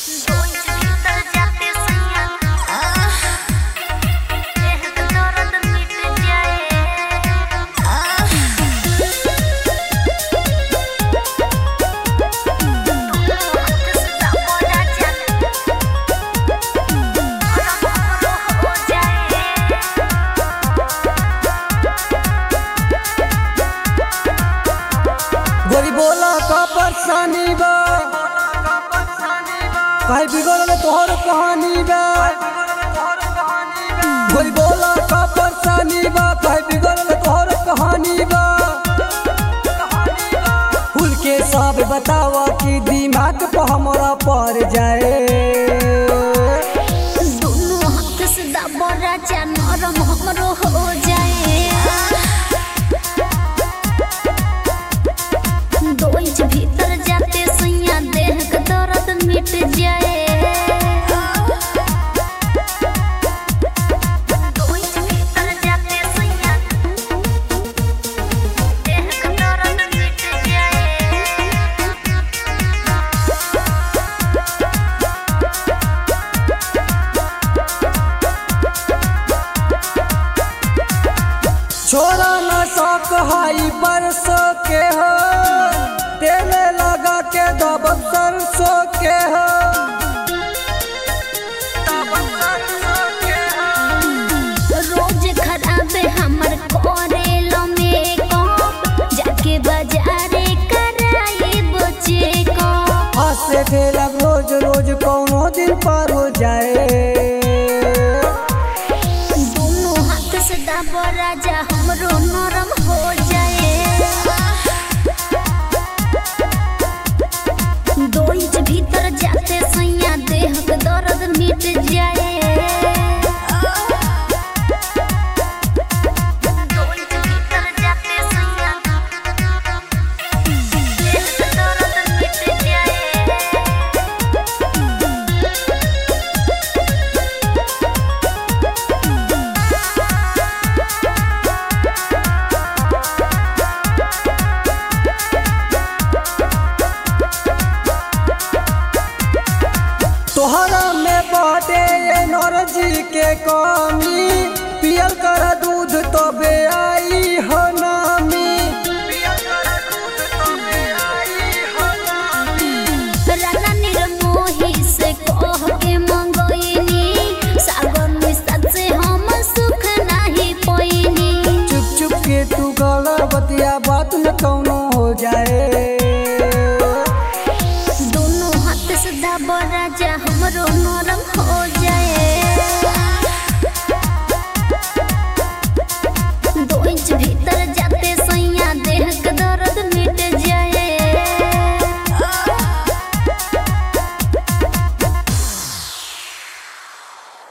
गोरी बोला का परेशानी बा काहे बिगड़ल तोहर कहानी बा। गोरी बोला का परेशानी बा काहे बिगड़ल तोहर कहानी बा। खुल के सब बतावा कि दिमाग पे हमरा पड़ जाए। दोनों हाथ से दबा राजा नरम हमरो हो जाए। दो इंच भीतर जाते सैया देह का दर्द मिट जाए। दो इंच भीतर जाते सैया देह का दर्द मिट जाए। छोरा न शौक हाई बरसों के हो तेल लगा के दबक सरसों के हो। रोज खराब हमर करेलो मेकअप जाके बाजारे कराई बचे को। हंसे खेलब रोज रोज कौनो दिन पार हो जाए। दोनों हाथ से दबा राजा हमरो नरम हो जाए। दो इंच भीतर जाते सैया देह का दर्द मिट जाए। दो इंच भीतर जाते सैया देह का दर्द मिट जाए। तोहरा में बाटे एनर्जी के कमी पियल कर दूध तो बे आई हो नामी। राना निर्मोही से कह के मंगोइनी सागर में सच से हम सुख नहीं पोइनी। चुप चुप के तू गला बतिया बात न कौनो हो जाए। दोनों हाथ से दबा राजा हमरो नरम हो